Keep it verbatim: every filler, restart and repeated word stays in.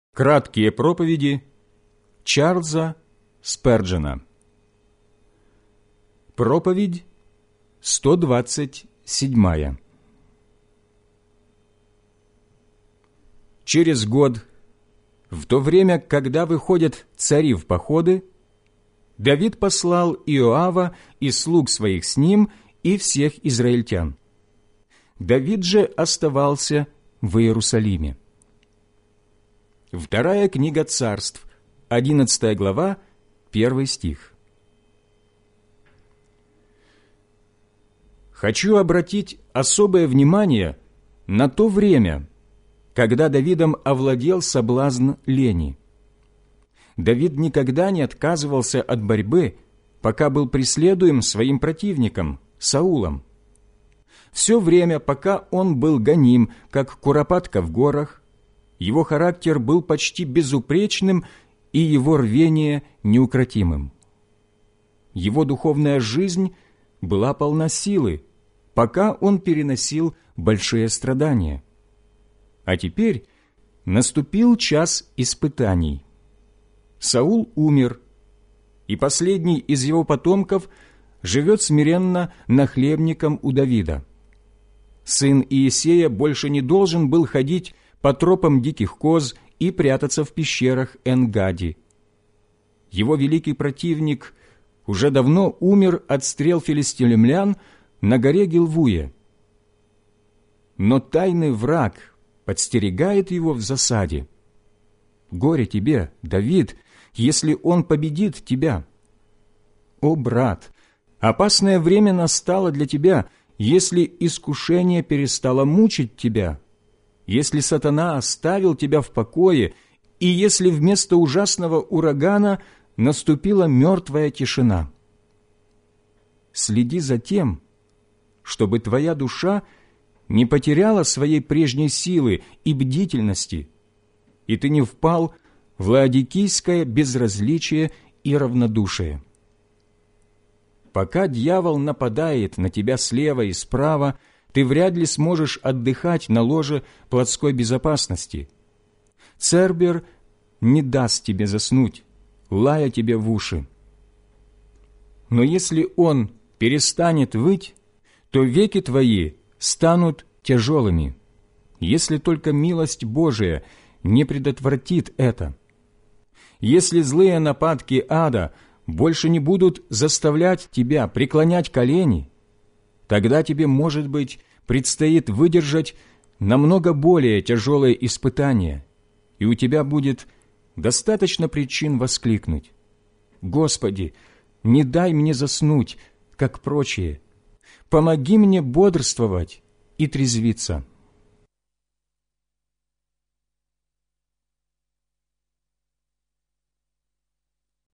Краткие проповеди Чарльза Сперджена. Проповедь сто двадцать седьмая. Через год, в то время, когда выходят цари в походы, Давид послал Иоава и слуг своих с ним и всех израильтян. Давид же оставался в Иерусалиме. Вторая книга Царств, одиннадцатая глава, первый стих. Хочу обратить особое внимание на то время, когда Давидом овладел соблазн лени. Давид никогда не отказывался от борьбы, пока был преследуем своим противником, Саулом. Все время, пока он был гоним, как куропатка в горах, его характер был почти безупречным и его рвение неукротимым. Его духовная жизнь была полна силы, пока он переносил большие страдания. А теперь наступил час испытаний. Саул умер, и последний из его потомков живет смиренно нахлебником у Давида. Сын Иессея больше не должен был ходить по тропам диких коз и прятаться в пещерах Эн-Гади. Его великий противник уже давно умер от стрел филистимлян на горе Гилвуе. Но тайный враг подстерегает его в засаде. Горе тебе, Давид, если он победит тебя. О, брат, опасное время настало для тебя, если искушение перестало мучить тебя, если сатана оставил тебя в покое, и если вместо ужасного урагана наступила мертвая тишина. Следи за тем, чтобы твоя душа не потеряла своей прежней силы и бдительности, и ты не впал в лаодикийское безразличие и равнодушие. Пока дьявол нападает на тебя слева и справа, ты вряд ли сможешь отдыхать на ложе плотской безопасности. Цербер не даст тебе заснуть, лая тебе в уши. Но если он перестанет выть, то веки твои станут тяжелыми, если только милость Божия не предотвратит это. Если злые нападки ада больше не будут заставлять тебя преклонять колени, тогда тебе, может быть, предстоит выдержать намного более тяжелое испытание, и у тебя будет достаточно причин воскликнуть: «Господи, не дай мне заснуть, как прочие, помоги мне бодрствовать и трезвиться».